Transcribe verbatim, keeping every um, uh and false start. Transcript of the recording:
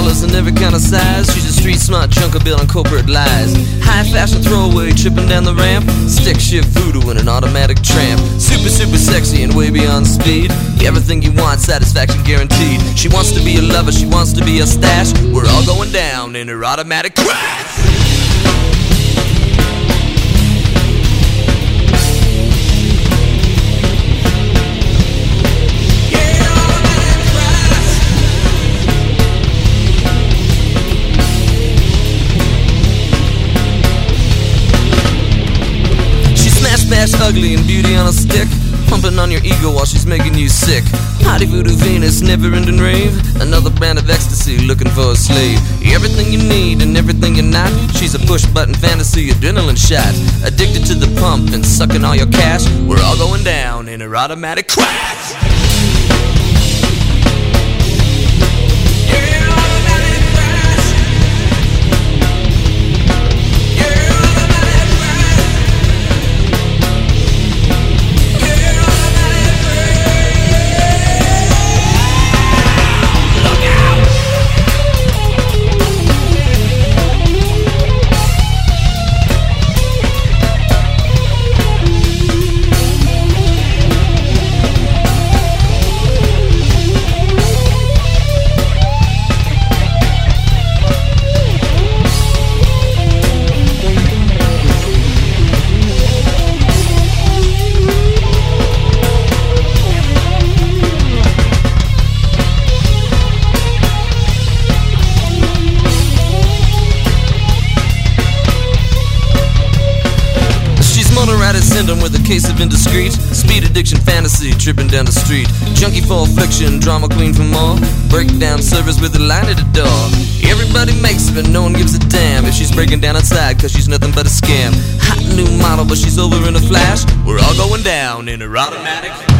colors and every kind of size. She's a street smart chunk of bill and corporate lies. High fashion throwaway tripping down the ramp. Stick shift voodoo in an automatic tramp. Super super sexy and way beyond speed. Everything you want, satisfaction guaranteed. She wants to be a lover, she wants to be a stash. We're all going down in her automatic crash. Smash ugly and beauty on a stick, pumping on your ego while she's making you sick. Hottie voodoo Venus, never-ending rave. Another brand of ecstasy, looking for a slave. Everything you need and everything you're not. She's a push-button fantasy, adrenaline shot. Addicted to the pump and sucking all your cash. We're all going down in her automatic crash. Motoritis syndrome with a case of indiscreet. Speed addiction fantasy, tripping down the street. Junkie for affliction, drama queen for more. Breakdown service with a line at the door. Everybody makes it but no one gives a damn if she's breaking down outside, cause she's nothing but a scam. Hot new model but she's over in a flash. We're all going down in her automatic